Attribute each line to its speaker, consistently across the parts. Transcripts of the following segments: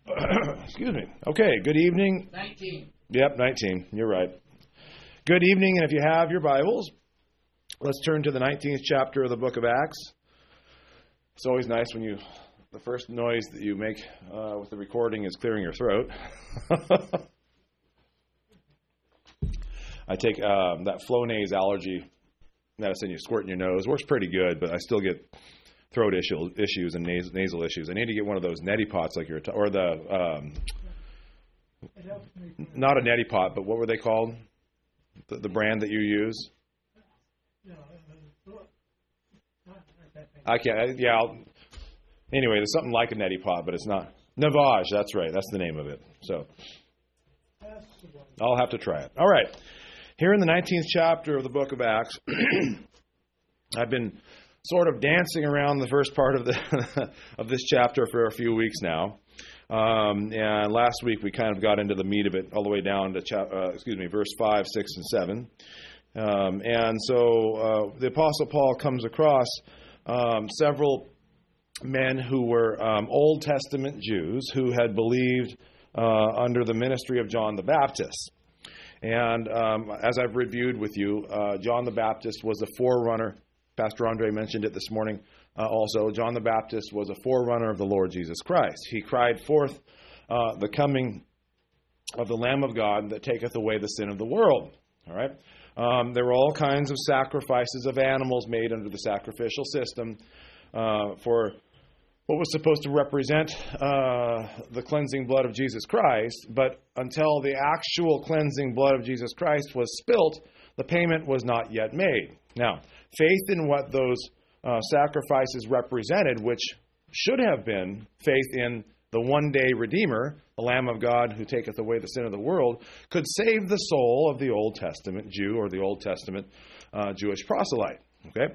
Speaker 1: Excuse me. Okay, good evening.
Speaker 2: 19.
Speaker 1: Yep, 19. You're right. Good evening, and if you have your Bibles, let's turn to the 19th chapter of the book of Acts. It's always nice when the first noise that you make with the recording is clearing your throat. I take that Flonase allergy medicine you squirt in your nose. Works pretty good, but I still get throat issues and nasal issues. I need to get one of those neti pots like or the not a neti pot, but what were they called? The brand that you use? I can't. Anyway, there's something like a neti pot, but it's not. Navage, that's right. That's the name of it. So I'll have to try it. All right. Here in the 19th chapter of the book of Acts, I've been sort of dancing around the first part of this chapter for a few weeks now. And last week we kind of got into the meat of it all the way down to verse 5, 6, and 7. And so the Apostle Paul comes across several men who were Old Testament Jews who had believed under the ministry of John the Baptist. And as I've reviewed with you, John the Baptist was a forerunner. Pastor Andre mentioned it this morning also. John the Baptist was a forerunner of the Lord Jesus Christ. He cried forth the coming of the Lamb of God that taketh away the sin of the world. All right. There were all kinds of sacrifices of animals made under the sacrificial system for what was supposed to represent the cleansing blood of Jesus Christ. But until the actual cleansing blood of Jesus Christ was spilt, the payment was not yet made. Now, faith in what those sacrifices represented, which should have been faith in the one-day Redeemer, the Lamb of God who taketh away the sin of the world, could save the soul of the Old Testament Jew or the Old Testament Jewish proselyte. Okay,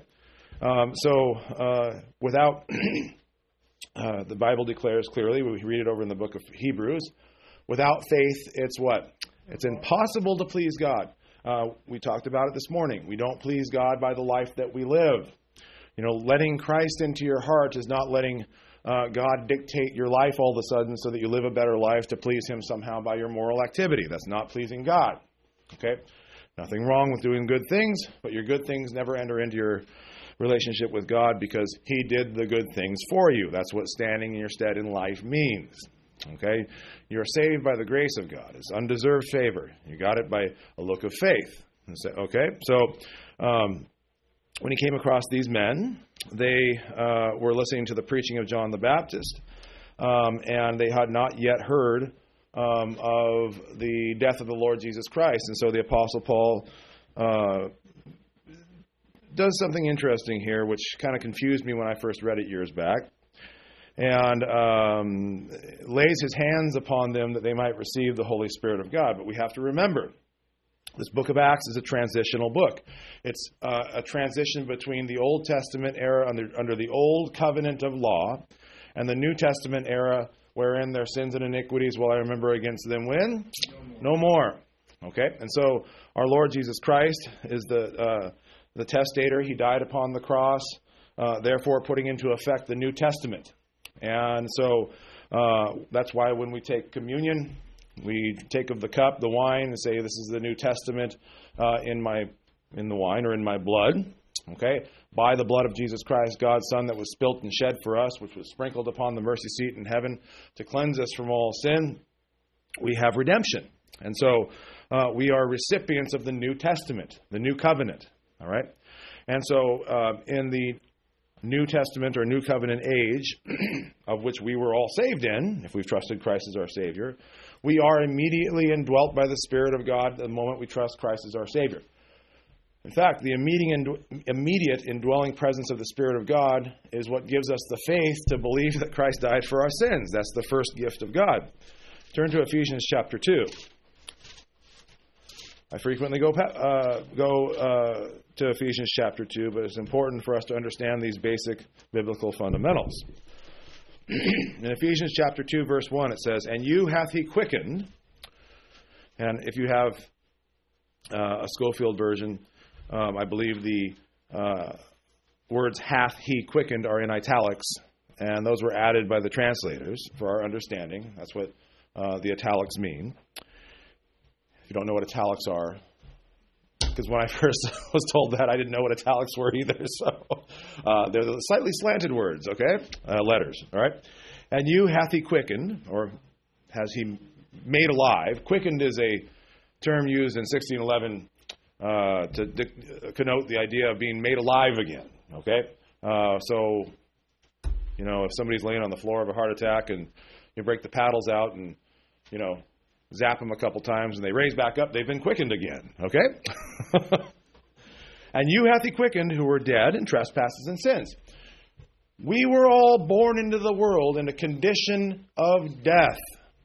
Speaker 1: without the Bible declares clearly, we read it over in the book of Hebrews, without faith, it's what? It's impossible to please God. We talked about it this morning. We don't please God by the life that we live. You know, letting Christ into your heart is not letting God dictate your life all of a sudden so that you live a better life to please Him somehow by your moral activity. That's not pleasing God. Okay? Nothing wrong with doing good things, but your good things never enter into your relationship with God because He did the good things for you. That's what standing in your stead in life means. Okay? You're saved by the grace of God. It's undeserved favor. You got it by a look of faith. Okay? So, when he came across these men, they were listening to the preaching of John the Baptist, and they had not yet heard of the death of the Lord Jesus Christ. And so the Apostle Paul does something interesting here, which kind of confused me when I first read it years back, and lays his hands upon them that they might receive the Holy Spirit of God. But we have to remember, this book of Acts is a transitional book. It's a transition between the Old Testament era under the Old Covenant of law and the New Testament era wherein their sins and iniquities will I remember against them when? No more. Okay? And so our Lord Jesus Christ is the testator. He died upon the cross, therefore putting into effect the New Testament. And so that's why when we take communion, we take of the cup, the wine, and say, this is the New Testament in the wine or in my blood. Okay? By the blood of Jesus Christ, God's Son, that was spilt and shed for us, which was sprinkled upon the mercy seat in heaven to cleanse us from all sin, we have redemption. And so we are recipients of the New Testament, the New Covenant. All right? And so in the New Testament or New Covenant age, of which we were all saved in, if we've trusted Christ as our Savior, we are immediately indwelt by the Spirit of God the moment we trust Christ as our Savior. In fact, the immediate indwelling presence of the Spirit of God is what gives us the faith to believe that Christ died for our sins. That's the first gift of God. Turn to Ephesians chapter 2. I frequently go to Ephesians chapter 2, but it's important for us to understand these basic biblical fundamentals. In Ephesians chapter 2, verse 1, it says, "And you hath he quickened," and if you have a Schofield version, I believe the words "hath he quickened" are in italics. and those were added by the translators for our understanding. That's what the italics mean. If you don't know what italics are, because when I first was told that, I didn't know what italics were either. So they're the slightly slanted words, okay? Letters, all right? And you hath he quickened, or has he made alive. Quickened is a term used in 1611 to connote the idea of being made alive again, okay? So, you know, if somebody's laying on the floor of a heart attack and you break the paddles out and, you know, zap them a couple times and they raise back up, they've been quickened again, okay? And you hath he quickened who were dead in trespasses and sins. We were all born into the world in a condition of death.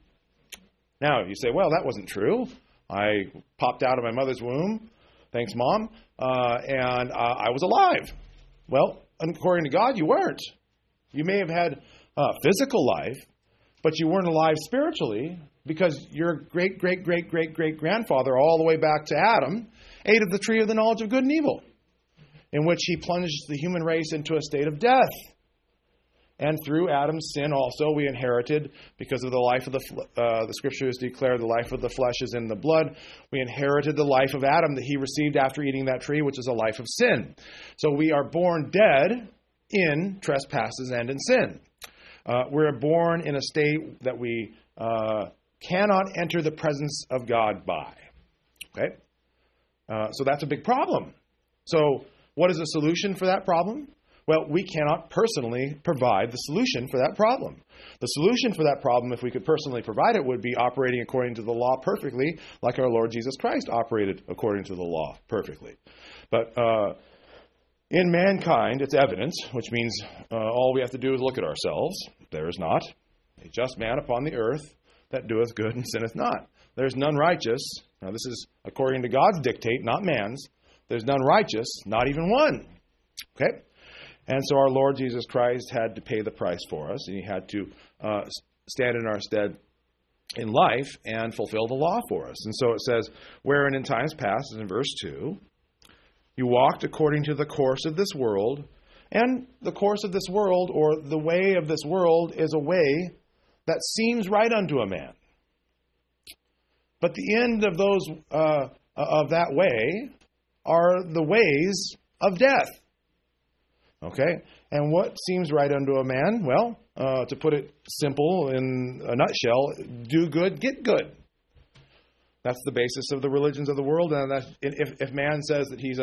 Speaker 1: Now, you say, well, that wasn't true. I popped out of my mother's womb, thanks, Mom, and I was alive. Well, according to God, you weren't. You may have had physical life, but you weren't alive spiritually, because your great-great-great-great-great-grandfather, all the way back to Adam, ate of the tree of the knowledge of good and evil, in which he plunged the human race into a state of death. And through Adam's sin also we inherited, because of the life of the Scriptures declare the life of the flesh is in the blood, we inherited the life of Adam that he received after eating that tree, which is a life of sin. So we are born dead in trespasses and in sin. We're born in a state that we cannot enter the presence of God by. Okay? So that's a big problem. So what is the solution for that problem? Well, we cannot personally provide the solution for that problem. The solution for that problem, if we could personally provide it, would be operating according to the law perfectly, like our Lord Jesus Christ operated according to the law perfectly. But in mankind, it's evidence, which means all we have to do is look at ourselves. There is not a just man upon the earth that doeth good and sinneth not. There's none righteous. Now, this is according to God's dictate, not man's. There's none righteous, not even one. Okay? And so our Lord Jesus Christ had to pay the price for us, and he had to stand in our stead in life and fulfill the law for us. And so it says, wherein in times past, in verse 2, you walked according to the course of this world, and the course of this world, or the way of this world, is a way that seems right unto a man. But the end of those of that way are the ways of death. Okay? And what seems right unto a man? Well, to put it simple in a nutshell, do good, get good. That's the basis of the religions of the world. And that's, if man says that he's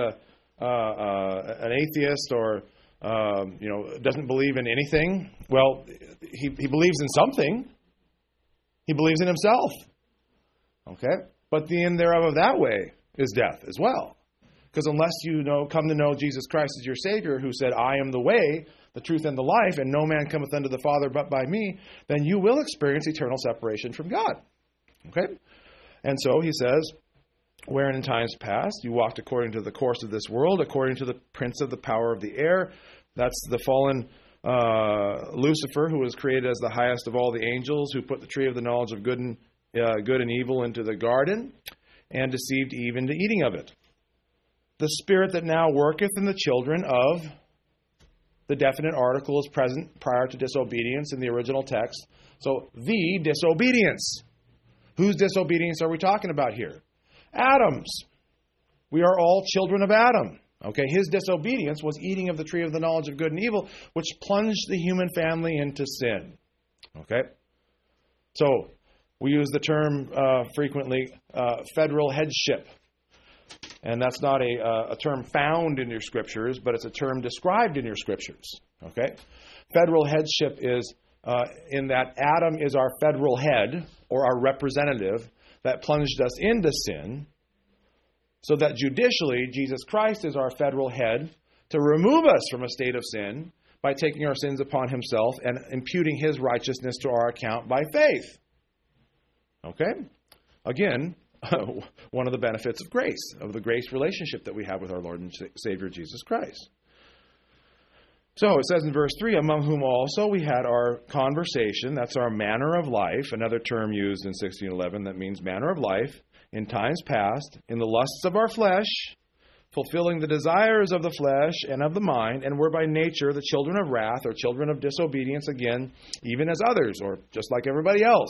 Speaker 1: an atheist or doesn't believe in anything, well, he believes in something. He believes in himself. Okay? But the end thereof of that way is death as well. Because unless you come to know Jesus Christ as your Savior, who said, I am the way, the truth, and the life, and no man cometh unto the Father but by me, then you will experience eternal separation from God. Okay? And so he says, wherein in times past you walked according to the course of this world, according to the prince of the power of the air. That's the fallen Lucifer, who was created as the highest of all the angels, who put the tree of the knowledge of good and evil into the garden, and deceived Eve into eating of it. The spirit that now worketh in the children of, the definite article is present prior to disobedience in the original text. So, the disobedience. Whose disobedience are we talking about here? Adam's. We are all children of Adam. Okay, his disobedience was eating of the tree of the knowledge of good and evil, which plunged the human family into sin. Okay? So, we use the term frequently, federal headship. And that's not a term found in your Scriptures, but it's a term described in your Scriptures. Okay? Federal headship is in that Adam is our federal head, or our representative, that plunged us into sin, so that judicially, Jesus Christ is our federal head to remove us from a state of sin by taking our sins upon himself and imputing his righteousness to our account by faith. Okay? Again, one of the benefits of grace, of the grace relationship that we have with our Lord and Savior Jesus Christ. So it says in verse 3, among whom also we had our conversation, that's our manner of life, another term used in 1611 that means manner of life, in times past, in the lusts of our flesh, fulfilling the desires of the flesh and of the mind, and were by nature the children of wrath, or children of disobedience, again, even as others, or just like everybody else.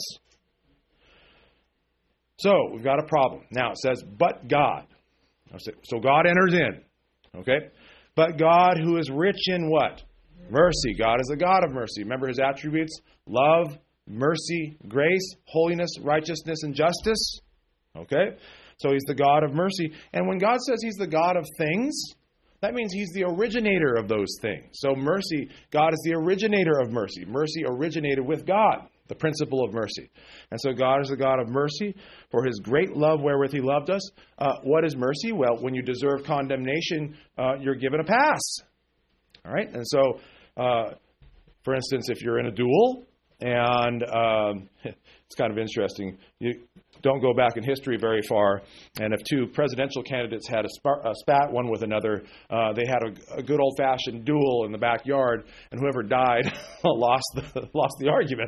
Speaker 1: So, we've got a problem. Now, it says, but God. So God enters in. Okay? But God, who is rich in what? Mercy. God is a God of mercy. Remember his attributes? Love, mercy, grace, holiness, righteousness, and justice. Okay? So he's the God of mercy. And when God says he's the God of things, that means he's the originator of those things. So mercy, God is the originator of mercy. Mercy originated with God, the principle of mercy. And so God is the God of mercy for his great love wherewith he loved us. What is mercy? Well, when you deserve condemnation, you're given a pass. All right? And so, for instance, if you're in a duel, and it's kind of interesting, you don't go back in history very far, and if two presidential candidates had a spat one with another, they had a good old-fashioned duel in the backyard, and whoever died lost the argument.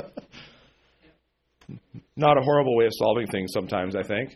Speaker 1: Not a horrible way of solving things sometimes, I think.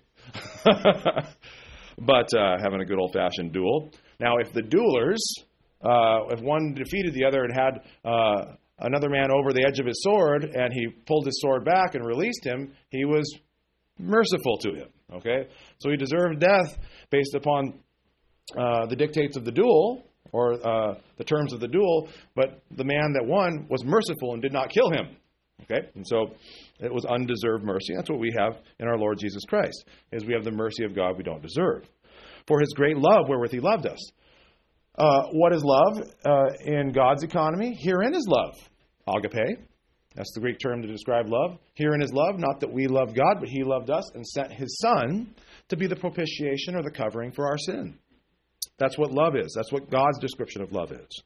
Speaker 1: But having a good old-fashioned duel. Now, if the duelers, if one defeated the other and had another man over the edge of his sword, and he pulled his sword back and released him, he was merciful to him. Okay? So he deserved death based upon the dictates of the duel, or the terms of the duel, but the man that won was merciful and did not kill him. Okay? And so it was undeserved mercy. That's what we have in our Lord Jesus Christ, is we have the mercy of God we don't deserve. For his great love wherewith he loved us. What is love in God's economy? Herein is love. Agape. That's the Greek term to describe love. Herein is love, not that we loved God, but he loved us and sent his Son to be the propitiation or the covering for our sin. That's what love is. That's what God's description of love is.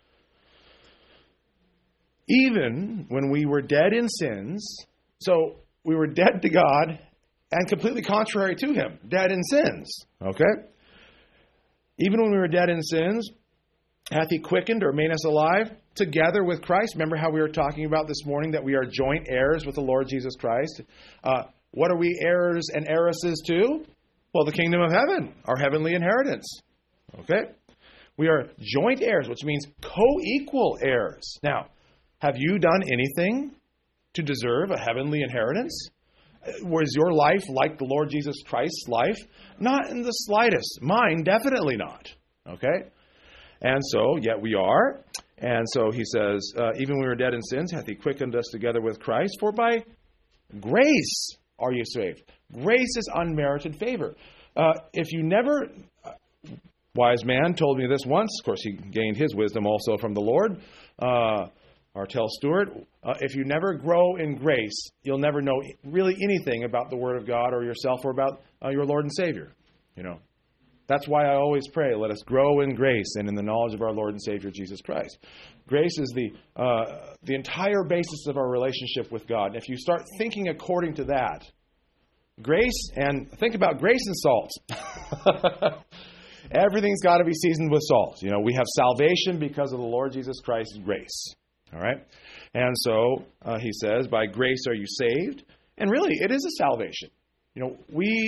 Speaker 1: Even when we were dead in sins, so we were dead to God and completely contrary to him, dead in sins. Okay? Even when we were dead in sins, hath he quickened or made us alive together with Christ. Remember how we were talking about this morning that we are joint heirs with the Lord Jesus Christ. What are we heirs and heiresses to? Well, the kingdom of heaven, our heavenly inheritance. Okay? We are joint heirs, which means co-equal heirs. Now, have you done anything to deserve a heavenly inheritance? Was your life like the Lord Jesus Christ's life? Not in the slightest. Mine, definitely not. Okay? And so, yet we are. And so he says, even when we were dead in sins, hath he quickened us together with Christ. For by grace are you saved. Grace is unmerited favor. If you never... Wise man told me this once. Of course, he gained his wisdom also from the Lord. Artel Stewart, if you never grow in grace, you'll never know really anything about the Word of God or yourself or about your Lord and Savior. You know, that's why I always pray, let us grow in grace and in the knowledge of our Lord and Savior Jesus Christ. Grace is the entire basis of our relationship with God. And if you start thinking according to that, grace, and think about grace and salt. Everything's got to be seasoned with salt. You know, we have salvation because of the Lord Jesus Christ's grace. All right? And so he says, by grace are you saved. And really, it is a salvation. You know,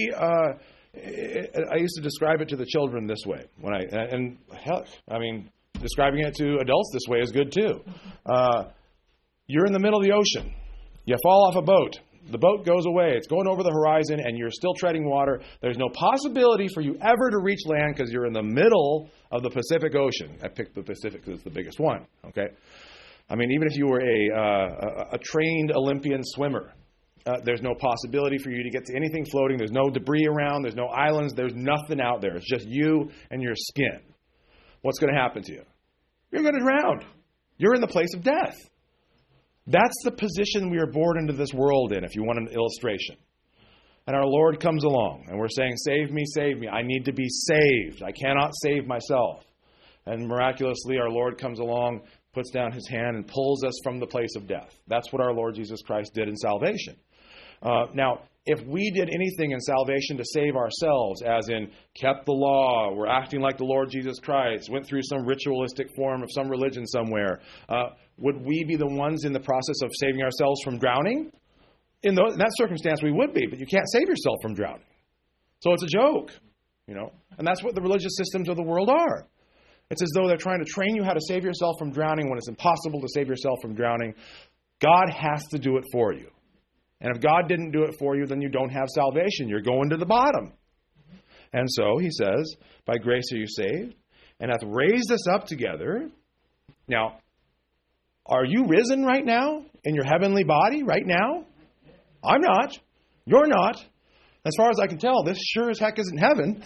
Speaker 1: I used to describe it to the children this way. Describing it to adults this way is good too. You're in the middle of the ocean. You fall off a boat. The boat goes away. It's going over the horizon, and you're still treading water. There's no possibility for you ever to reach land because you're in the middle of the Pacific Ocean. I picked the Pacific because it's the biggest one. Okay? I mean, even if you were a trained Olympian swimmer, there's no possibility for you to get to anything floating. There's no debris around. There's no islands. There's nothing out there. It's just you and your skin. What's going to happen to you? You're going to drown. You're in the place of death. That's the position we are born into this world in, if you want an illustration. And our Lord comes along, and we're saying, save me, save me. I need to be saved. I cannot save myself. And miraculously, our Lord comes along, puts down his hand, and pulls us from the place of death. That's what our Lord Jesus Christ did in salvation. Now, if we did anything in salvation to save ourselves, as in kept the law, we're acting like the Lord Jesus Christ, went through some ritualistic form of some religion somewhere, would we be the ones in the process of saving ourselves from drowning? In that circumstance, we would be, but you can't save yourself from drowning. So it's a joke. And that's what the religious systems of the world are. It's as though they're trying to train you how to save yourself from drowning when it's impossible to save yourself from drowning. God has to do it for you. And if God didn't do it for you, then you don't have salvation. You're going to the bottom. And so he says, by grace are you saved, and hath raised us up together. Now, are you risen right now in your heavenly body right now? I'm not. You're not. As far as I can tell, this sure as heck isn't heaven.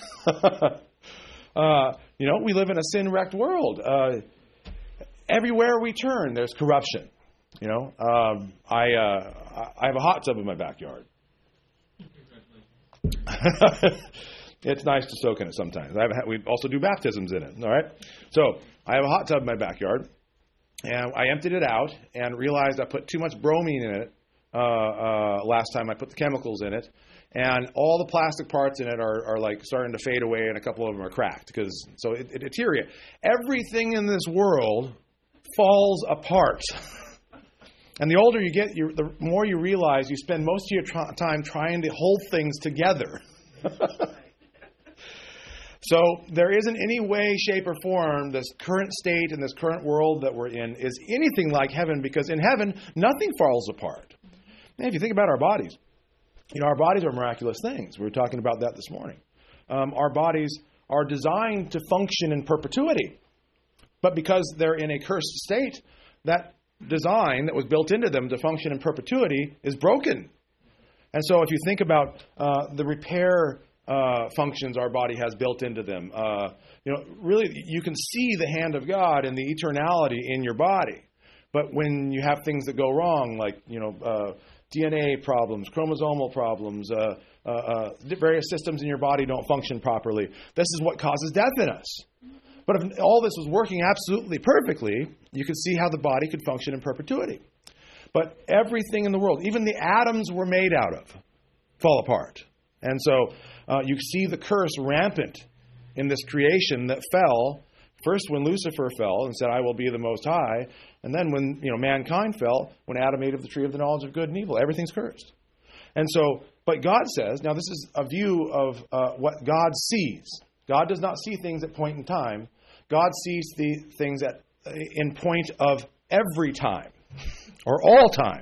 Speaker 1: We live in a sin-wrecked world. Everywhere we turn, there's corruption. I have a hot tub in my backyard. It's nice to soak in it sometimes. We also do baptisms in it. All right. So I have a hot tub in my backyard, and I emptied it out and realized I put too much bromine in it last time I put the chemicals in it. And all the plastic parts in it are like starting to fade away, and a couple of them are cracked. So it deteriorates. Everything in this world falls apart. And the older you get, the more you realize you spend most of your time trying to hold things together. So there isn't any way, shape, or form this current state and this current world that we're in is anything like heaven, because in heaven, nothing falls apart. And if you think about our bodies, our bodies are miraculous things. We were talking about that this morning. Our bodies are designed to function in perpetuity. But because they're in a cursed state, that design that was built into them to function in perpetuity is broken. And so if you think about the repair functions our body has built into them, really you can see the hand of God and the eternality in your body. But when you have things that go wrong, like, DNA problems, chromosomal problems, various systems in your body don't function properly, this is what causes death in us. But if all this was working absolutely perfectly, you could see how the body could function in perpetuity. But everything in the world, even the atoms we're made out of, fall apart. And so you see the curse rampant in this creation that fell, first when Lucifer fell and said, I will be the Most High, and then when mankind fell, when Adam ate of the tree of the knowledge of good and evil. Everything's cursed. And so, but God says, now this is a view of what God sees. God does not see things at point in time. God sees the things in point of every time, or all time.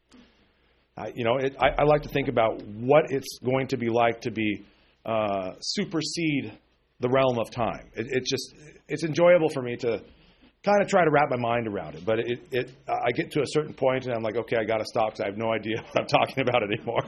Speaker 1: I like to think about what it's going to be like to be supersede the realm of time. It's enjoyable for me to kind of try to wrap my mind around it. But I get to a certain point and I'm like, okay, I got to stop because I have no idea what I'm talking about anymore.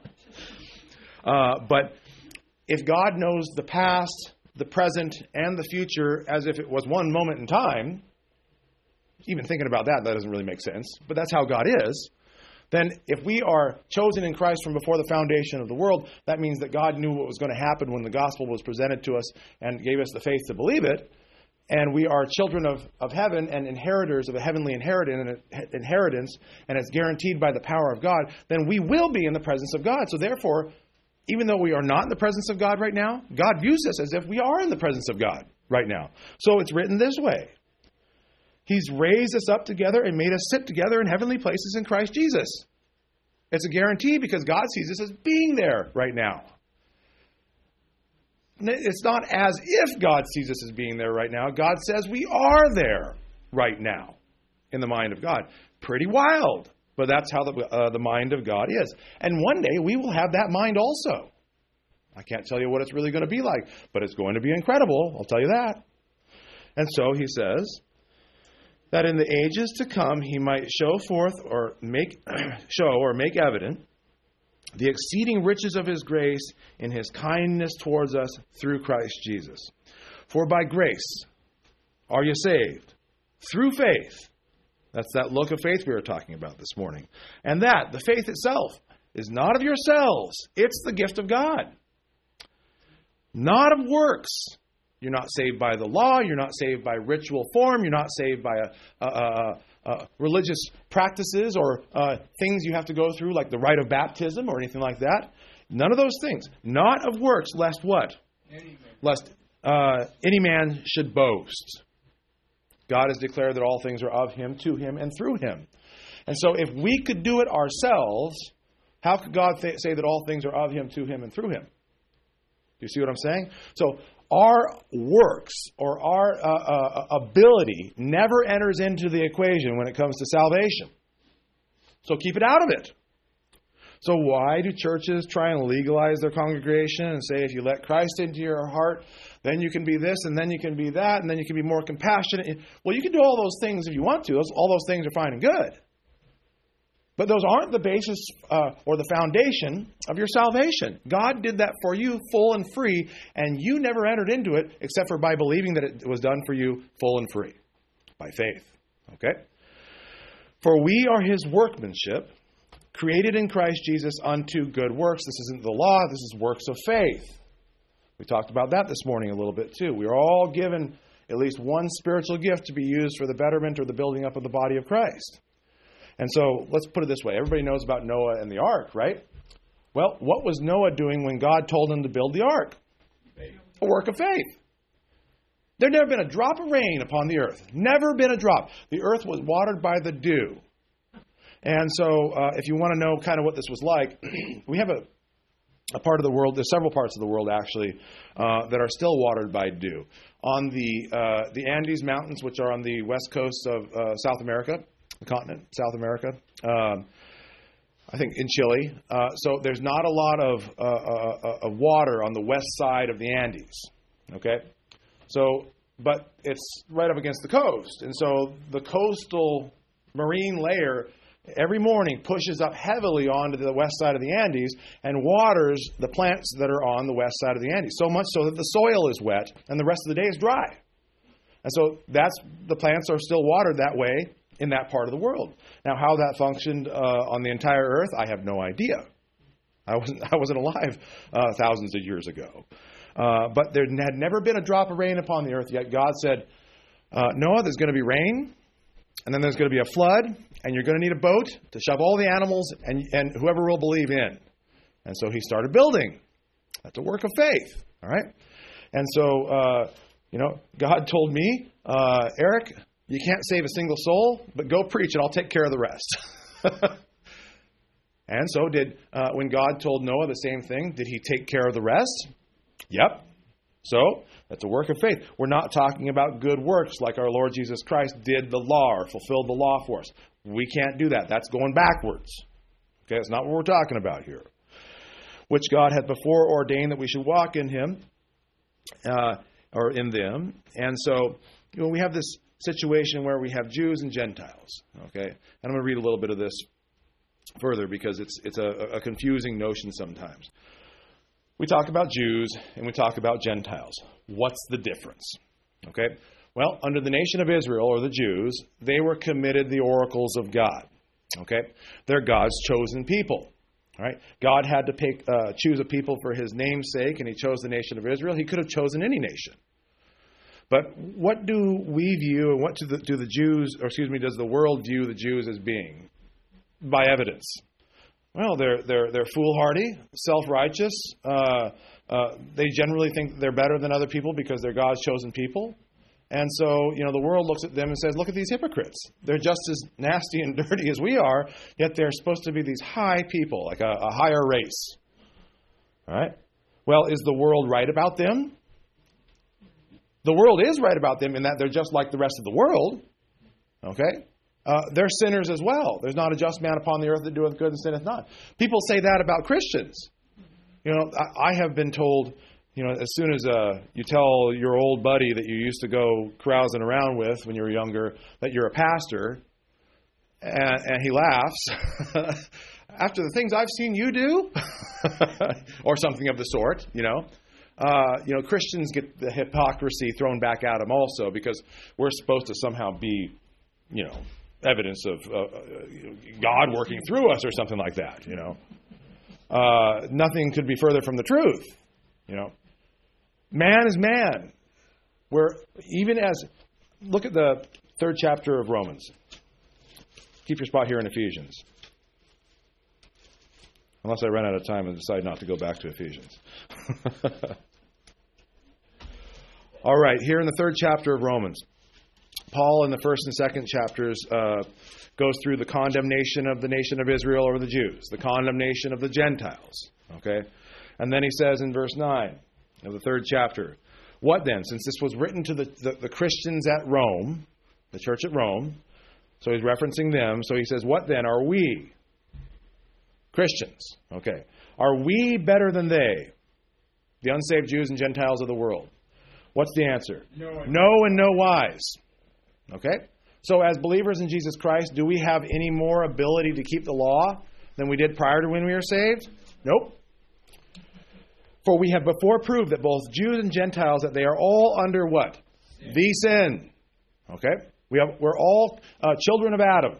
Speaker 1: But if God knows the past, the present, and the future as if it was one moment in time, even thinking about that doesn't really make sense. But that's how God is. Then if we are chosen in Christ from before the foundation of the world, that means that God knew what was going to happen when the gospel was presented to us and gave us the faith to believe it. And we are children of heaven and inheritors of a heavenly inheritance, and it's guaranteed by the power of God, then we will be in the presence of God. So therefore, even though we are not in the presence of God right now, God views us as if we are in the presence of God right now. So it's written this way. He's raised us up together and made us sit together in heavenly places in Christ Jesus. It's a guarantee because God sees us as being there right now. It's not as if God sees us as being there right now. God says we are there right now in the mind of God. Pretty wild, but that's how the mind of God is. And one day we will have that mind also. I can't tell you what it's really going to be like, but it's going to be incredible. I'll tell you that. And so he says that in the ages to come he might show forth or make evident the exceeding riches of his grace in his kindness towards us through Christ Jesus. For by grace are you saved through faith. That's that look of faith we were talking about this morning. And that, the faith itself, is not of yourselves. It's the gift of God. Not of works. You're not saved by the law. You're not saved by ritual form. You're not saved by religious practices or things you have to go through, like the rite of baptism or anything like that. None of those things. Not of works, lest what? Lest any man should boast. God has declared that all things are of him, to him, and through him. And so if we could do it ourselves, how could God say that all things are of him, to him, and through him? you see what I'm saying? So our works or our ability never enters into the equation when it comes to salvation. So keep it out of it. So why do churches try and legalize their congregation and say if you let Christ into your heart, then you can be this and then you can be that and then you can be more compassionate? Well, you can do all those things if you want to. All those things are fine and good. But those aren't the basis or the foundation of your salvation. God did that for you full and free, and you never entered into it except for by believing that it was done for you full and free, by faith. Okay? For we are His workmanship, created in Christ Jesus unto good works. This isn't the law, this is works of faith. We talked about that this morning a little bit too. We are all given at least one spiritual gift to be used for the betterment or the building up of the body of Christ. And so, let's put it this way. Everybody knows about Noah and the ark, right? Well, what was Noah doing when God told him to build the ark?
Speaker 2: Faith.
Speaker 1: A work of faith. There never been a drop of rain upon the earth. Never been a drop. The earth was watered by the dew. And so, if you want to know kind of what this was like, we have a part of the world, there's several parts of the world actually, that are still watered by dew. On the Andes Mountains, which are on the west coast of South America, the continent, South America, I think in Chile. So there's not a lot of water on the west side of the Andes, okay? So, but it's right up against the coast. And so the coastal marine layer every morning pushes up heavily onto the west side of the Andes and waters the plants that are on the west side of the Andes, so much so that the soil is wet and the rest of the day is dry. And so the plants are still watered that way in that part of the world. Now, how that functioned on the entire earth, I have no idea. I wasn't alive thousands of years ago. But there had never been a drop of rain upon the earth, yet God said, Noah, there's going to be rain, and then there's going to be a flood, and you're going to need a boat to shove all the animals and whoever will believe in. And so he started building. That's a work of faith, all right? And so, God told me, Eric, you can't save a single soul, but go preach and I'll take care of the rest. And so when God told Noah the same thing, did he take care of the rest? Yep. So that's a work of faith. We're not talking about good works like our Lord Jesus Christ did the law or fulfilled the law for us. We can't do that. That's going backwards. Okay, that's not what we're talking about here. Which God had before ordained that we should walk in Him, or in them. And so, we have this situation where we have Jews and Gentiles. Okay, and I'm going to read a little bit of this further because it's a confusing notion sometimes. We talk about Jews and we talk about Gentiles. What's the difference? Okay, well, under the nation of Israel, or the Jews, they were committed the oracles of God. Okay, they're God's chosen people. All right, God had to choose a people for His name's sake, and He chose the nation of Israel. He could have chosen any nation. But what do we view, and what does the world view the Jews as being? By evidence. Well, they're foolhardy, self-righteous. They generally think they're better than other people because they're God's chosen people. And so, the world looks at them and says, look at these hypocrites. They're just as nasty and dirty as we are, yet they're supposed to be these high people, like a higher race. All right? Well, is the world right about them? The world is right about them in that they're just like the rest of the world. Okay? They're sinners as well. There's not a just man upon the earth that doeth good and sinneth not. People say that about Christians. I have been told, as soon as you tell your old buddy that you used to go carousing around with when you were younger that you're a pastor, and he laughs, after the things I've seen you do, or something of the sort, Christians get the hypocrisy thrown back at them also because we're supposed to somehow be, evidence of God working through us or something like that, Nothing could be further from the truth, Man is man. Look at the 3rd chapter of Romans. Keep your spot here in Ephesians. Unless I run out of time and decide not to go back to Ephesians. All right, here in the 3rd chapter of Romans, Paul in the 1st and 2nd chapters goes through the condemnation of the nation of Israel or the Jews, the condemnation of the Gentiles. Okay? And then he says in verse 9, of the 3rd chapter. What then? Since this was written to the Christians at Rome, the church at Rome, so he's referencing them. So he says, what then are we? Christians. Okay. Are we better than they? The unsaved Jews and Gentiles of the world. What's the answer?
Speaker 2: No
Speaker 1: and no wise. Okay? So as believers in Jesus Christ, do we have any more ability to keep the law than we did prior to when we were saved? Nope. For we have before proved that both Jews and Gentiles, that they are all under what?
Speaker 2: Sin.
Speaker 1: The sin. Okay? We're all children of Adam.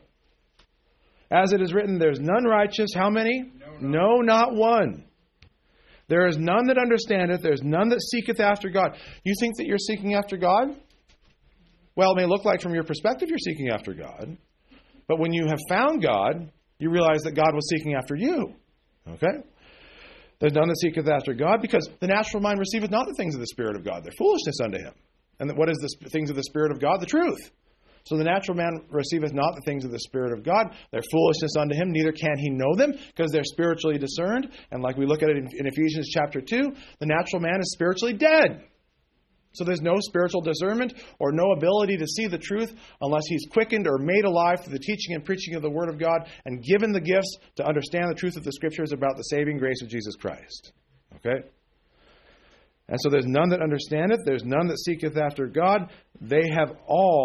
Speaker 1: As it is written, there's none righteous. How many? No, not one. There is none that understandeth. There's none that seeketh after God. You think that you're seeking after God? Well, it may look like from your perspective you're seeking after God. But when you have found God, you realize that God was seeking after you. Okay? There's none that seeketh after God, because the natural mind receiveth not the things of the Spirit of God. They're foolishness unto him. And what is the things of the Spirit of God? The truth. So the natural man receiveth not the things of the Spirit of God. They're foolishness unto him, neither can he know them, because they're spiritually discerned. And like we look at it in Ephesians chapter 2, the natural man is spiritually dead. So there's no spiritual discernment or no ability to see the truth unless he's quickened or made alive through the teaching and preaching of the Word of God and given the gifts to understand the truth of the Scriptures about the saving grace of Jesus Christ. Okay? And so there's none that understandeth, there's none that seeketh after God. They are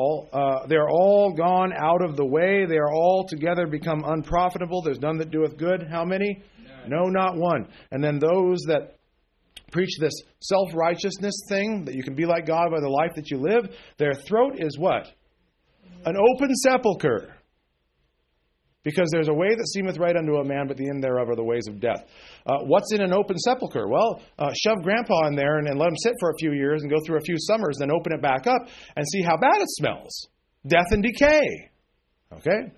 Speaker 1: all gone out of the way. They are all together become unprofitable. There's none that doeth good. How many?
Speaker 2: None.
Speaker 1: No, not one. And then those that preach this self-righteousness thing, that you can be like God by the life that you live, their throat is what? An open sepulcher. Because there's a way that seemeth right unto a man, but the end thereof are the ways of death. What's in an open sepulcher? Well, shove Grandpa in there and let him sit for a few years and go through a few summers, then open it back up and see how bad it smells. Death and decay. Okay?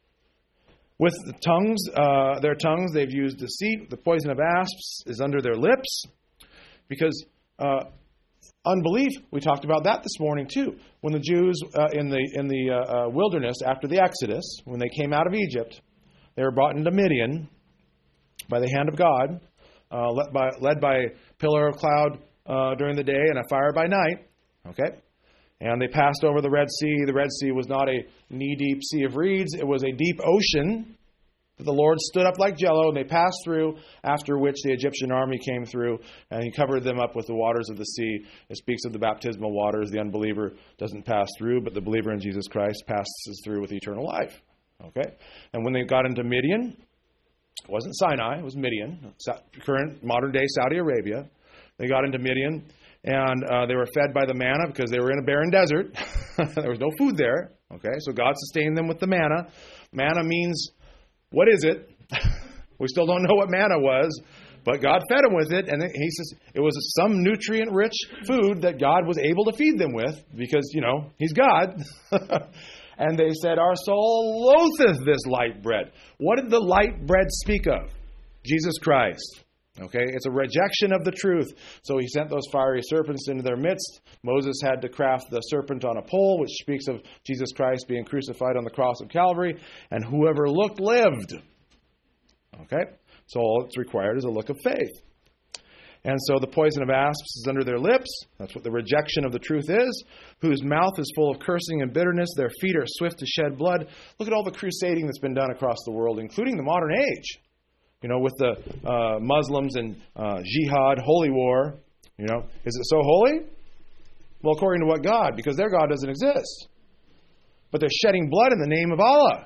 Speaker 1: With the tongues, their tongues, they've used deceit. The poison of asps is under their lips. Because unbelief, we talked about that this morning too. When the Jews in the wilderness after the Exodus, when they came out of Egypt, they were brought into Midian by the hand of God, led by a pillar of cloud during the day and a fire by night. Okay, and they passed over the Red Sea. The Red Sea was not a knee-deep sea of reeds; it was a deep ocean. The Lord stood up like jello, and they passed through, after which the Egyptian army came through, and he covered them up with the waters of the sea. It speaks of the baptismal waters. The unbeliever doesn't pass through, but the believer in Jesus Christ passes through with eternal life. Okay? And when they got into Midian, it wasn't Sinai, it was Midian, current modern-day Saudi Arabia. They got into Midian, and they were fed by the manna because they were in a barren desert. There was no food there. Okay? So God sustained them with the manna. Manna means... what is it? We still don't know what manna was, but God fed them with it, and he says it was some nutrient-rich food that God was able to feed them with because, He's God. And they said, our soul loatheth this light bread. What did the light bread speak of? Jesus Christ. Okay, it's a rejection of the truth. So he sent those fiery serpents into their midst. Moses had to craft the serpent on a pole, which speaks of Jesus Christ being crucified on the cross of Calvary. And whoever looked lived. Okay, so all that's required is a look of faith. And so the poison of asps is under their lips. That's what the rejection of the truth is. Whose mouth is full of cursing and bitterness. Their feet are swift to shed blood. Look at all the crusading that's been done across the world, including the modern age. With the Muslims and jihad, holy war, is it so holy? Well, according to what God? Because their God doesn't exist. But they're shedding blood in the name of Allah.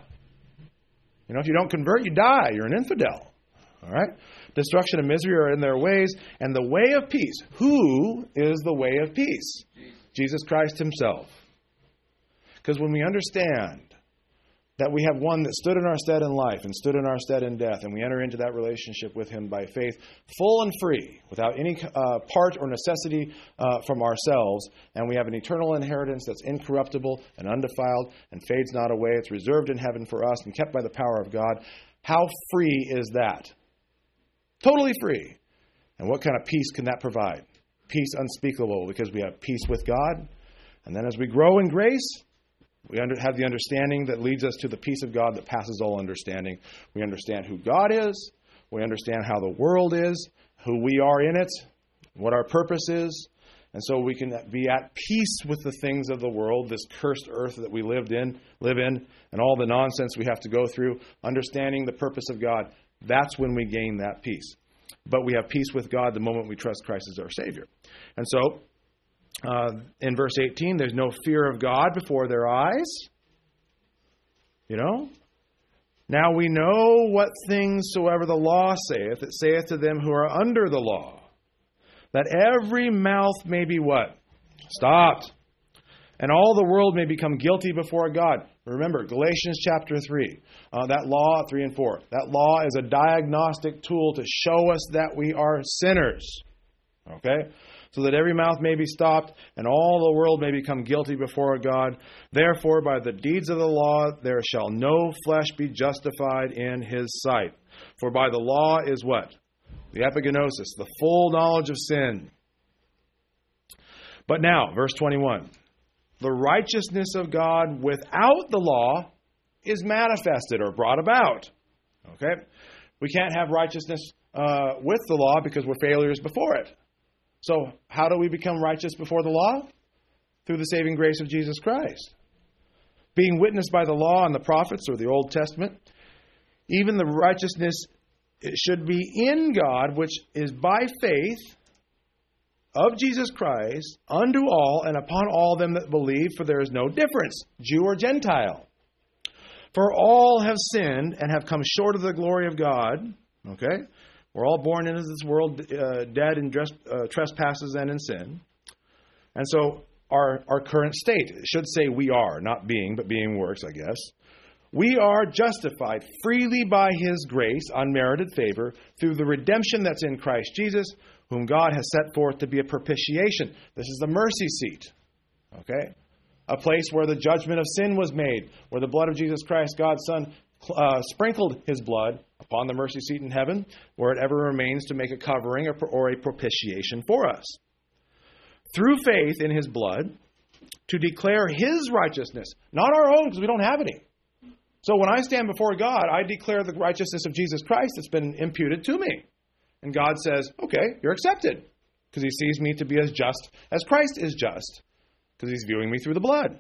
Speaker 1: If you don't convert, you die. You're an infidel. All right? Destruction and misery are in their ways. And the way of peace. Who is the way of peace? Jesus Christ himself. Because when we understand that we have one that stood in our stead in life and stood in our stead in death, and we enter into that relationship with him by faith, full and free, without any part or necessity from ourselves, and we have an eternal inheritance that's incorruptible and undefiled and fades not away. It's reserved in heaven for us and kept by the power of God. How free is that? Totally free. And what kind of peace can that provide? Peace unspeakable, because we have peace with God. And then as we grow in grace, we have the understanding that leads us to the peace of God that passes all understanding. We understand who God is. We understand how the world is, who we are in it, what our purpose is, and so we can be at peace with the things of the world, this cursed earth that we live in, and all the nonsense we have to go through, understanding the purpose of God. That's when we gain that peace. But we have peace with God the moment we trust Christ as our Savior. And so, in verse 18, there's no fear of God before their eyes. Now we know what things soever the law saith, it saith to them who are under the law, that every mouth may be what? Stopped. And all the world may become guilty before God. Remember, Galatians chapter 3, that law, 3 and 4, that law is a diagnostic tool to show us that we are sinners. Okay? So that every mouth may be stopped, and all the world may become guilty before God. Therefore, by the deeds of the law, there shall no flesh be justified in his sight. For by the law is what? The epigenosis, the full knowledge of sin. But now, verse 21. The righteousness of God without the law is manifested or brought about. Okay? We can't have righteousness with the law because we're failures before it. So how do we become righteous before the law? Through the saving grace of Jesus Christ. Being witnessed by the law and the prophets or the Old Testament, even the righteousness should be in God, which is by faith of Jesus Christ unto all and upon all them that believe, for there is no difference, Jew or Gentile. For all have sinned and have come short of the glory of God. Okay? We're all born into this world dead in trespasses and in sin. And so our current state, it should say we are, not being, but being works, I guess. We are justified freely by His grace, unmerited favor, through the redemption that's in Christ Jesus, whom God has set forth to be a propitiation. This is the mercy seat. Okay? A place where the judgment of sin was made, where the blood of Jesus Christ, God's Son, sprinkled His blood upon the mercy seat in heaven, where it ever remains to make a covering or a propitiation for us. Through faith in His blood, to declare His righteousness, not our own, because we don't have any. So when I stand before God, I declare the righteousness of Jesus Christ that's been imputed to me. And God says, okay, you're accepted, because He sees me to be as just as Christ is just, because He's viewing me through the blood.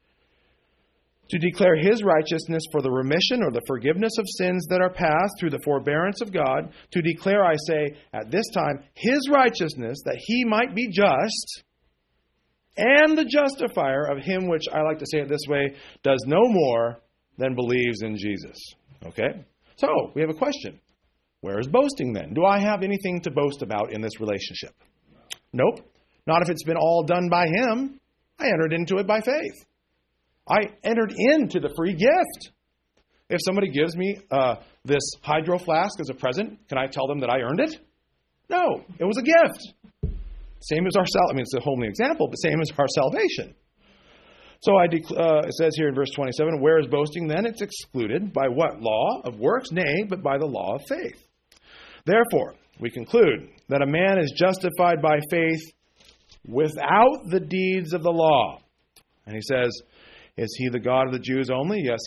Speaker 1: To declare His righteousness for the remission or the forgiveness of sins that are past through the forbearance of God. To declare, I say, at this time, His righteousness, that He might be just, and the justifier of him which, I like to say it this way, does no more than believes in Jesus. Okay? So, we have a question. Where is boasting then? Do I have anything to boast about in this relationship? Nope. Not if it's been all done by Him. I entered into it by faith. I entered into the free gift. If somebody gives me this hydro flask as a present, can I tell them that I earned it? No, it was a gift. Same as our salvation. I mean, it's a homely example, but same as our salvation. So it says here in verse 27, where is boasting then? It's excluded by what law? Of works? Nay, but by the law of faith. Therefore, we conclude that a man is justified by faith without the deeds of the law. And he says, is He the God of the Jews only? Yes.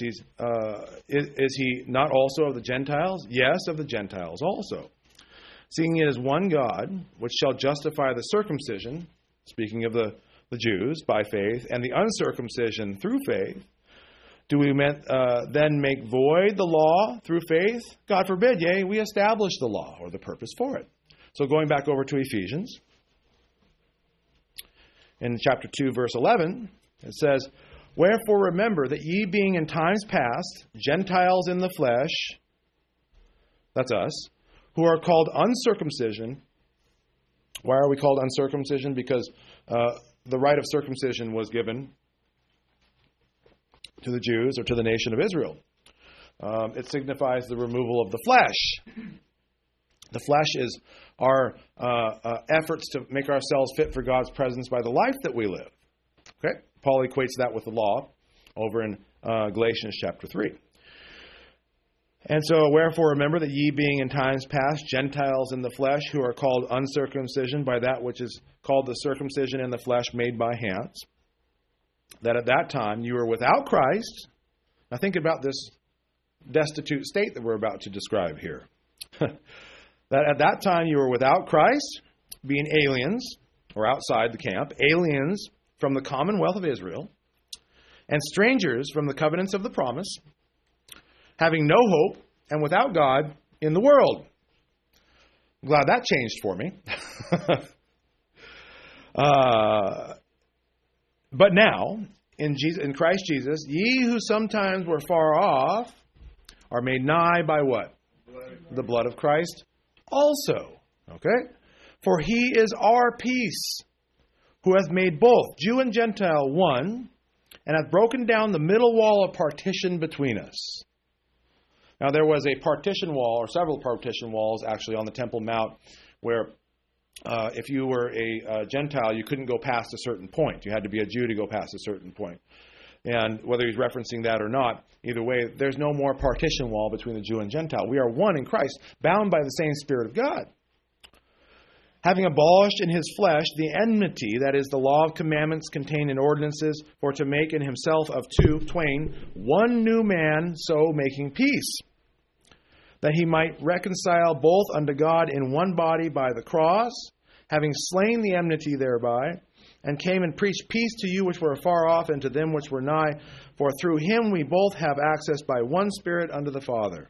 Speaker 1: Is He not also of the Gentiles? Yes, of the Gentiles also. Seeing it is one God, which shall justify the circumcision, speaking of the Jews, by faith, and the uncircumcision through faith, do we then make void the law through faith? God forbid, yea, we establish the law, or the purpose for it. So going back over to Ephesians, in chapter 2, verse 11, it says, wherefore remember that ye being in times past Gentiles in the flesh, that's us, who are called uncircumcision. Why are we called uncircumcision? Because the rite of circumcision was given to the Jews or to the nation of Israel. It signifies the removal of the flesh. The flesh is our efforts to make ourselves fit for God's presence by the life that we live. Okay? Paul equates that with the law over in Galatians chapter 3. And so, wherefore remember that ye being in times past Gentiles in the flesh, who are called uncircumcision by that which is called the circumcision in the flesh made by hands, that at that time you were without Christ. Now think about this destitute state that we're about to describe here. That at that time you were without Christ, being aliens, or outside the camp, aliens from the commonwealth of Israel, and strangers from the covenants of the promise, having no hope and without God in the world. I'm glad that changed for me. But now, in Christ Jesus, ye who sometimes were far off are made nigh by what? The blood of Christ also. Okay? For he is our peace, who hath made both Jew and Gentile one, and hath broken down the middle wall of partition between us. Now there was a partition wall, or several partition walls actually on the Temple Mount, where if you were a Gentile, you couldn't go past a certain point. You had to be a Jew to go past a certain point. And whether he's referencing that or not, either way, there's no more partition wall between the Jew and Gentile. We are one in Christ, bound by the same Spirit of God. Having abolished in his flesh the enmity, that is, the law of commandments contained in ordinances, for to make in himself of twain, one new man, so making peace, that he might reconcile both unto God in one body by the cross, having slain the enmity thereby, and came and preached peace to you which were afar off, and to them which were nigh. For through him we both have access by one Spirit unto the Father.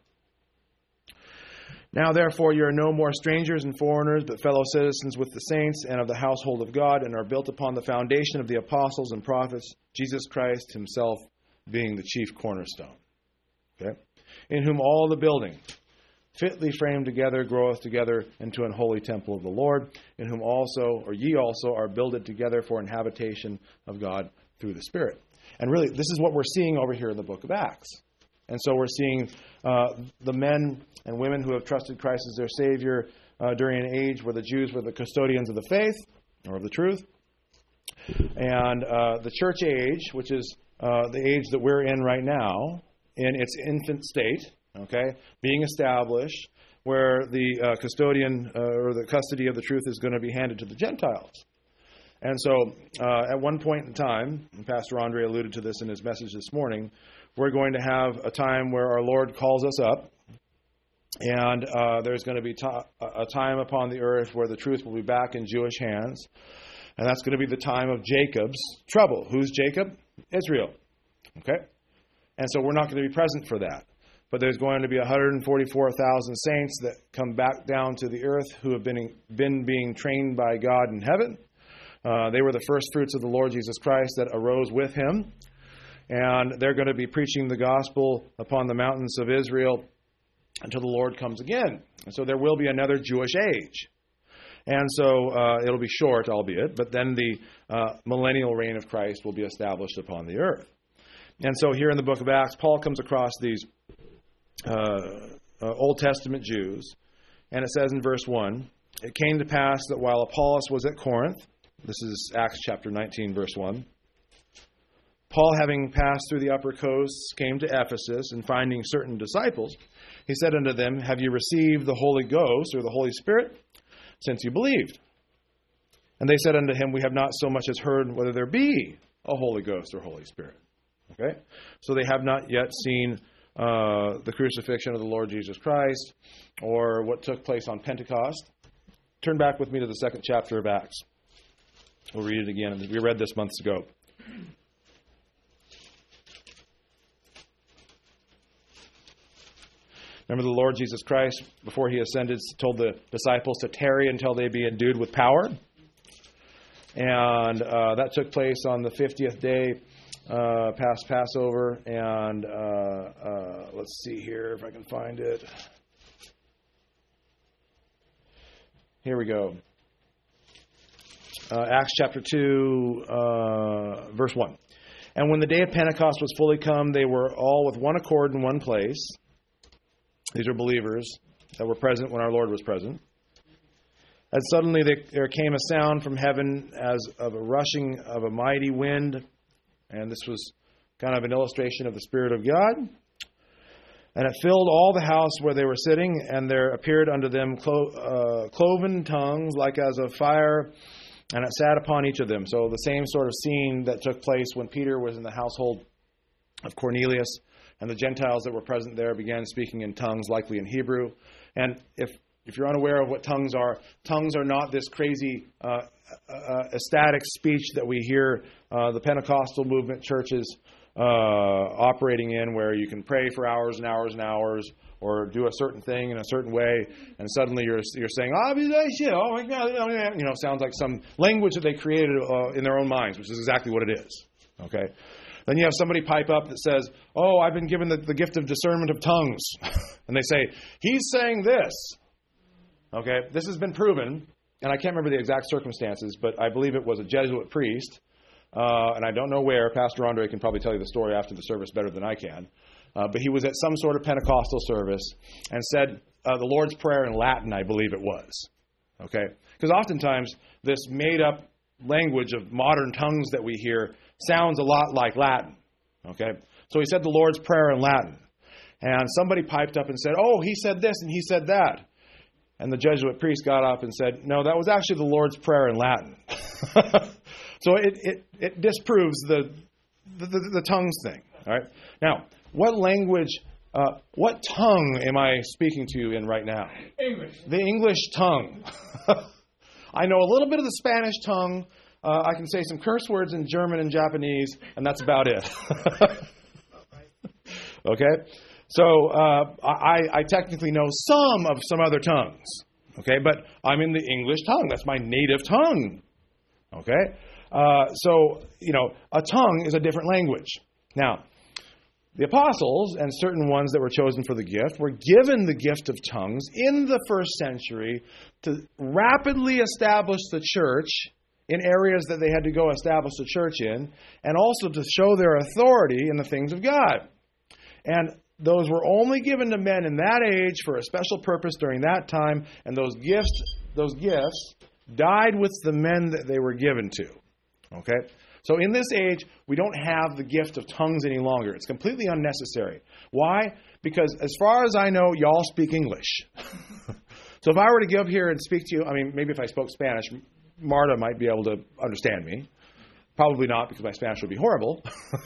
Speaker 1: Now therefore you are no more strangers and foreigners, but fellow citizens with the saints and of the household of God, and are built upon the foundation of the apostles and prophets, Jesus Christ himself being the chief cornerstone. Okay? In whom all the building, fitly framed together, groweth together into an holy temple of the Lord, in whom also, or ye also, are builded together for an habitation of God through the Spirit. And really, this is what we're seeing over here in the book of Acts. And so we're seeing the men and women who have trusted Christ as their Savior during an age where the Jews were the custodians of the faith, or of the truth. And the church age, which is the age that we're in right now, in its infant state, okay, being established, where the custodian or the custody of the truth is going to be handed to the Gentiles. And so at one point in time, and Pastor Andre alluded to this in his message this morning, we're going to have a time where our Lord calls us up, and there's going to be a time upon the earth where the truth will be back in Jewish hands, and that's going to be the time of Jacob's trouble. Who's Jacob? Israel. Okay? And so we're not going to be present for that. But there's going to be 144,000 saints that come back down to the earth who have been being trained by God in heaven. They were the first fruits of the Lord Jesus Christ that arose with him. And they're going to be preaching the gospel upon the mountains of Israel until the Lord comes again. And so there will be another Jewish age. And so it'll be short, albeit, but then the millennial reign of Christ will be established upon the earth. And so here in the book of Acts, Paul comes across these Old Testament Jews, and it says in verse 1, it came to pass that while Apollos was at Corinth, this is Acts chapter 19, verse 1, Paul, having passed through the upper coasts, came to Ephesus, and finding certain disciples, he said unto them, have you received the Holy Ghost, or the Holy Spirit, since you believed? And they said unto him, we have not so much as heard whether there be a Holy Ghost or Holy Spirit. Okay? So they have not yet seen the crucifixion of the Lord Jesus Christ, or what took place on Pentecost. Turn back with me to the second chapter of Acts. We'll read it again. We read this months ago. Remember, the Lord Jesus Christ, before he ascended, told the disciples to tarry until they be endued with power. And that took place on the 50th day past Passover. And let's see here if I can find it. Here we go. Acts chapter 2, verse 1. And when the day of Pentecost was fully come, they were all with one accord in one place. These are believers that were present when our Lord was present. And suddenly there came a sound from heaven as of a rushing of a mighty wind. And this was kind of an illustration of the Spirit of God. And it filled all the house where they were sitting, and there appeared unto them cloven tongues like as of fire, and it sat upon each of them. So the same sort of scene that took place when Peter was in the household of Cornelius, and the Gentiles that were present there began speaking in tongues, likely in Hebrew. And if If you're unaware of what tongues are not this crazy ecstatic speech that we hear the Pentecostal movement churches operating in, where you can pray for hours and hours and hours, or do a certain thing in a certain way, and suddenly you're saying, oh my God, sounds like some language that they created in their own minds, which is exactly what it is. Okay. Then you have somebody pipe up that says, oh, I've been given the gift of discernment of tongues. And they say, he's saying this. Okay, this has been proven, and I can't remember the exact circumstances, but I believe it was a Jesuit priest, and I don't know where. Pastor Andre can probably tell you the story after the service better than I can. But he was at some sort of Pentecostal service and said the Lord's Prayer in Latin, I believe it was. Okay, because oftentimes this made-up language of modern tongues that we hear sounds a lot like Latin. Okay, so he said the Lord's Prayer in Latin, and somebody piped up and said, "Oh, he said this and he said that," and the Jesuit priest got up and said, "No, that was actually the Lord's Prayer in Latin." So it disproves the tongues thing. All right, now what language? What tongue am I speaking to you in right now?
Speaker 2: English.
Speaker 1: The English tongue. I know a little bit of the Spanish tongue. I can say some curse words in German and Japanese, and that's about it. Okay? So I technically know some other tongues. Okay? But I'm in the English tongue. That's my native tongue. Okay? So, a tongue is a different language. Now, the apostles and certain ones that were chosen for the gift were given the gift of tongues in the first century to rapidly establish the church in areas that they had to go establish the church in, and also to show their authority in the things of God. And those were only given to men in that age for a special purpose during that time, and those gifts died with the men that they were given to. Okay? So in this age, we don't have the gift of tongues any longer. It's completely unnecessary. Why? Because as far as I know, y'all speak English. So if I were to get up here and speak to you, maybe if I spoke Spanish, Marta might be able to understand me. Probably not, because my Spanish would be horrible.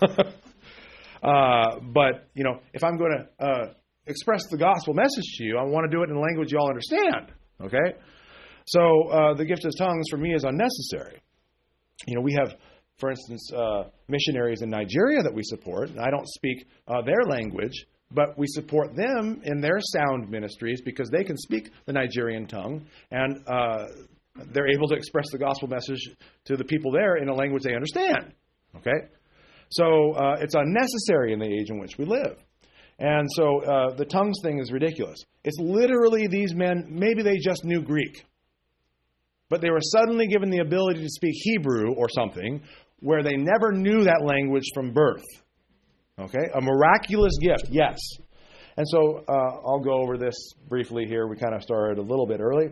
Speaker 1: But, if I'm going to express the gospel message to you, I want to do it in a language you all understand. Okay? So the gift of tongues for me is unnecessary. We have, for instance, missionaries in Nigeria that we support. And I don't speak their language, but we support them in their sound ministries because they can speak the Nigerian tongue, and they're able to express the gospel message to the people there in a language they understand. Okay? So it's unnecessary in the age in which we live. And so the tongues thing is ridiculous. It's literally these men, maybe they just knew Greek, but they were suddenly given the ability to speak Hebrew or something where they never knew that language from birth. Okay? A miraculous gift, yes. And so I'll go over this briefly here. We kind of started a little bit early.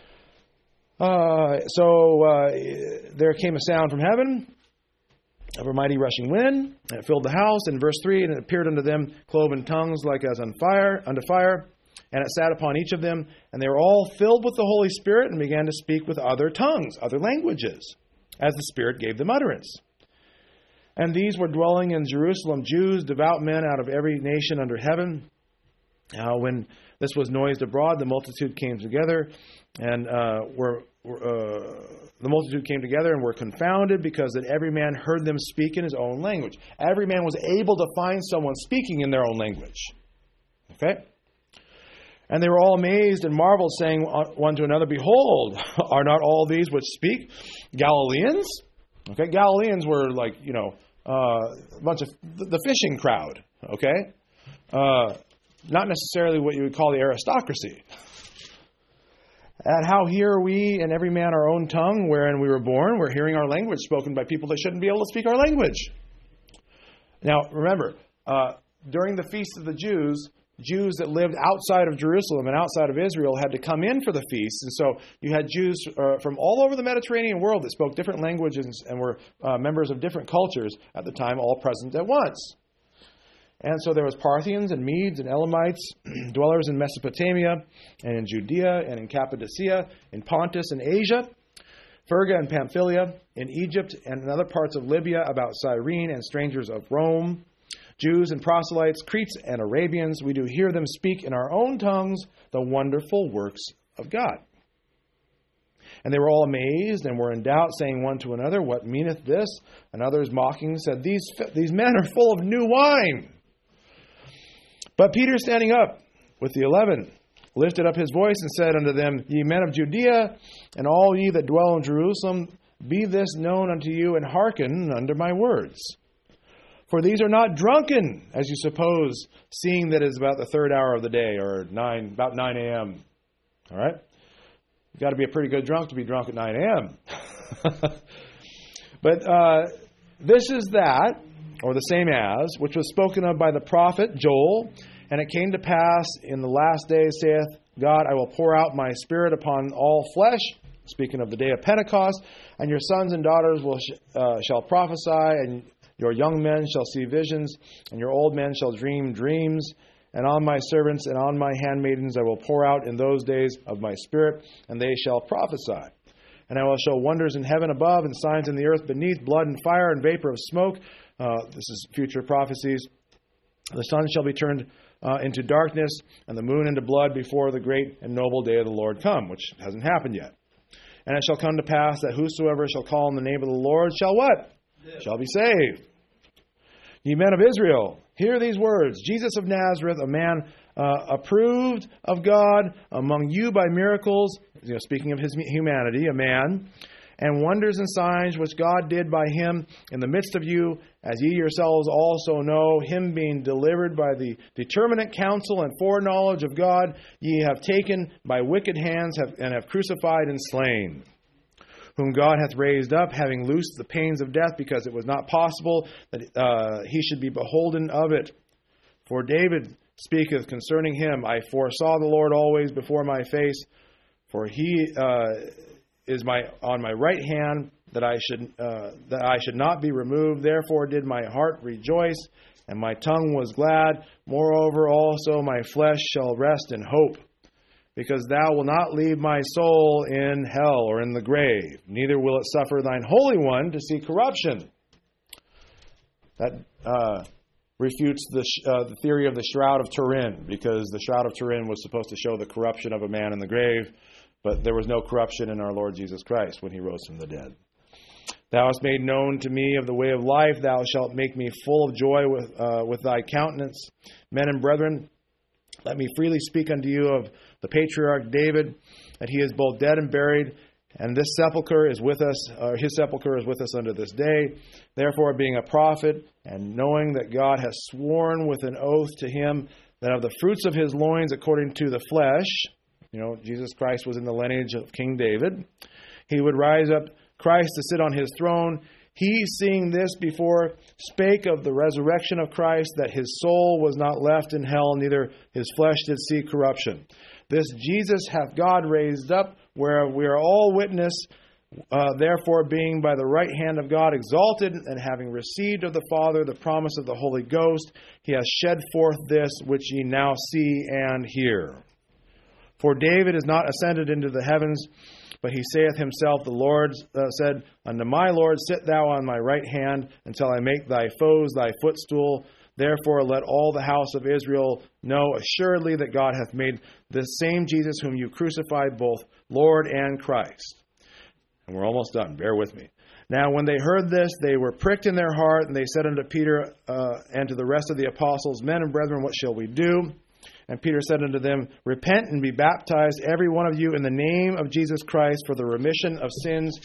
Speaker 1: So there came a sound from heaven of a mighty rushing wind, and it filled the house. In verse 3, and it appeared unto them cloven tongues like as unto fire, and it sat upon each of them, and they were all filled with the Holy Spirit and began to speak with other tongues, other languages, as the Spirit gave them utterance. And these were dwelling in Jerusalem Jews, devout men out of every nation under heaven. When this was noised abroad, the multitude came together, and were confounded, because that every man heard them speak in his own language. Every man was able to find someone speaking in their own language. Okay? And they were all amazed and marveled, saying one to another, Behold, are not all these which speak Galileans? Okay, Galileans were like, a bunch of the fishing crowd. Okay? Not necessarily what you would call the aristocracy. And how hear we and every man our own tongue wherein we were born? We're hearing our language spoken by people that shouldn't be able to speak our language. Now, remember, during the Feast of the Jews that lived outside of Jerusalem and outside of Israel had to come in for the feast. And so you had Jews from all over the Mediterranean world that spoke different languages and were members of different cultures at the time, all present at once. And so there was Parthians and Medes and Elamites, dwellers in Mesopotamia and in Judea and in Cappadocia, in Pontus and Asia, Phrygia and Pamphylia, in Egypt and in other parts of Libya about Cyrene, and strangers of Rome, Jews and proselytes, Cretes and Arabians. We do hear them speak in our own tongues the wonderful works of God. And they were all amazed and were in doubt, saying one to another, What meaneth this? And others mocking said, These men are full of new wine. But Peter, standing up with the 11, lifted up his voice and said unto them, Ye men of Judea, and all ye that dwell in Jerusalem, be this known unto you, and hearken unto my words. For these are not drunken, as you suppose, seeing that it is about the third hour of the day, or about 9 a.m. All right? You've got to be a pretty good drunk to be drunk at 9 a.m. But this is that, or the same as, which was spoken of by the prophet Joel. And it came to pass in the last days, saith God, I will pour out my Spirit upon all flesh, speaking of the day of Pentecost, and your sons and daughters shall prophesy, and your young men shall see visions, and your old men shall dream dreams. And on my servants and on my handmaidens I will pour out in those days of my Spirit, and they shall prophesy. And I will show wonders in heaven above, and signs in the earth beneath, blood and fire and vapor of smoke. This is future prophecies. The sun shall be turned into darkness, and the moon into blood before the great and noble day of the Lord come, which hasn't happened yet. And it shall come to pass that whosoever shall call on the name of the Lord shall what? Shall be saved. Ye men of Israel, hear these words. Jesus of Nazareth, a man approved of God among you by miracles, speaking of his humanity, a man, and wonders and signs which God did by him in the midst of you, as ye yourselves also know, him being delivered by the determinate counsel and foreknowledge of God, ye have taken by wicked hands and have crucified and slain, whom God hath raised up, having loosed the pains of death, because it was not possible that he should be beholden of it. For David speaketh concerning him, I foresaw the Lord always before my face, for he is on my right hand, that I should not be removed. Therefore did my heart rejoice, and my tongue was glad. Moreover also my flesh shall rest in hope, because thou wilt not leave my soul in hell or in the grave, neither will it suffer thine Holy One to see corruption. That refutes the theory of the Shroud of Turin, because the Shroud of Turin was supposed to show the corruption of a man in the grave, but there was no corruption in our Lord Jesus Christ when he rose from the dead. Thou hast made known to me of the way of life. Thou shalt make me full of joy with thy countenance. Men and brethren, let me freely speak unto you of the patriarch David, that he is both dead and buried, and this sepulchre is with us, or his sepulchre is with us unto this day. Therefore, being a prophet, and knowing that God has sworn with an oath to him that of the fruits of his loins according to the flesh, Jesus Christ was in the lineage of King David, he would rise up Christ to sit on his throne. He, seeing this before, spake of the resurrection of Christ, that his soul was not left in hell, neither his flesh did see corruption. This Jesus hath God raised up, whereof we are all witness. Therefore, being by the right hand of God exalted, and having received of the Father the promise of the Holy Ghost, he has shed forth this which ye now see and hear. For David is not ascended into the heavens, but he saith himself, the Lord said unto my Lord, Sit thou on my right hand, until I make thy foes thy footstool. Therefore let all the house of Israel know assuredly that God hath made this same Jesus whom you crucified both Lord and Christ. And we're almost done. Bear with me. Now when they heard this, they were pricked in their heart, and they said unto Peter and to the rest of the apostles, Men and brethren, what shall we do? And Peter said unto them, Repent and be baptized, every one of you, in the name of Jesus Christ, for the remission of sins,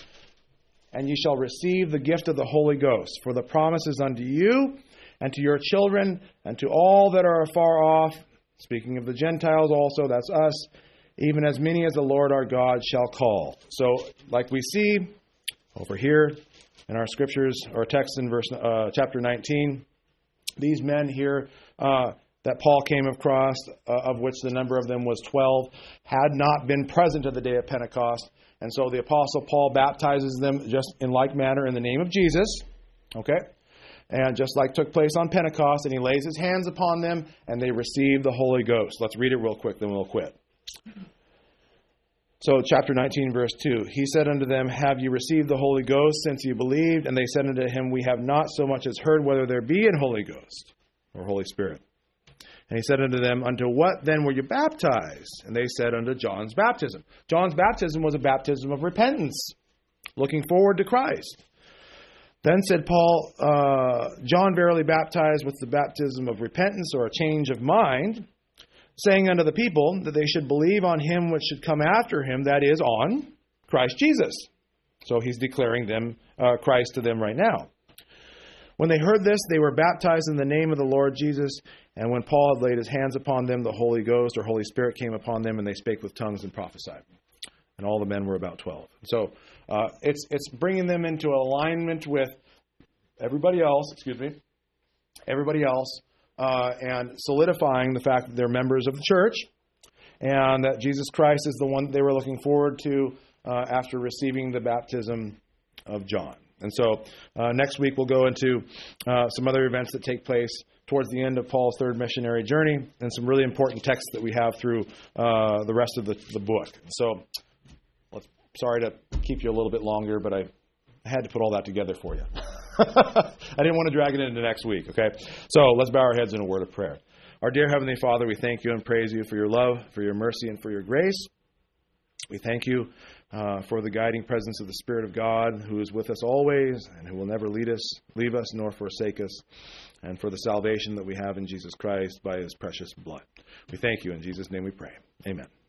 Speaker 1: and ye shall receive the gift of the Holy Ghost. For the promise is unto you, and to your children, and to all that are afar off, speaking of the Gentiles also, that's us, even as many as the Lord our God shall call. So, like we see over here in our scriptures, or text in chapter 19, these men here that Paul came across, of which the number of them was 12, had not been present at the day of Pentecost. And so the Apostle Paul baptizes them just in like manner in the name of Jesus. Okay? And just like took place on Pentecost, and he lays his hands upon them, and they receive the Holy Ghost. Let's read it real quick, then we'll quit. So chapter 19, verse 2, he said unto them, Have ye received the Holy Ghost since you believed? And they said unto him, We have not so much as heard whether there be an Holy Ghost, or Holy Spirit. And he said unto them, unto what then were you baptized? And they said, unto John's baptism. John's baptism was a baptism of repentance, looking forward to Christ. Then said Paul, John verily baptized with the baptism of repentance, or a change of mind, saying unto the people that they should believe on him which should come after him, that is, on Christ Jesus. So he's declaring them Christ to them right now. When they heard this, they were baptized in the name of the Lord Jesus. And when Paul had laid his hands upon them, the Holy Ghost or Holy Spirit came upon them, and they spake with tongues and prophesied. And all the men were about 12. So it's bringing them into alignment with everybody else, and solidifying the fact that they're members of the church, and that Jesus Christ is the one they were looking forward to after receiving the baptism of John. And so next week we'll go into some other events that take place towards the end of Paul's third missionary journey, and some really important texts that we have through the rest of the book. So sorry to keep you a little bit longer, but I had to put all that together for you. I didn't want to drag it into next week, okay? So let's bow our heads in a word of prayer. Our dear Heavenly Father, we thank you and praise you for your love, for your mercy, and for your grace. We thank you for the guiding presence of the Spirit of God, who is with us always and who will never leave us, nor forsake us, and for the salvation that we have in Jesus Christ by his precious blood. We thank you. In Jesus' name we pray. Amen.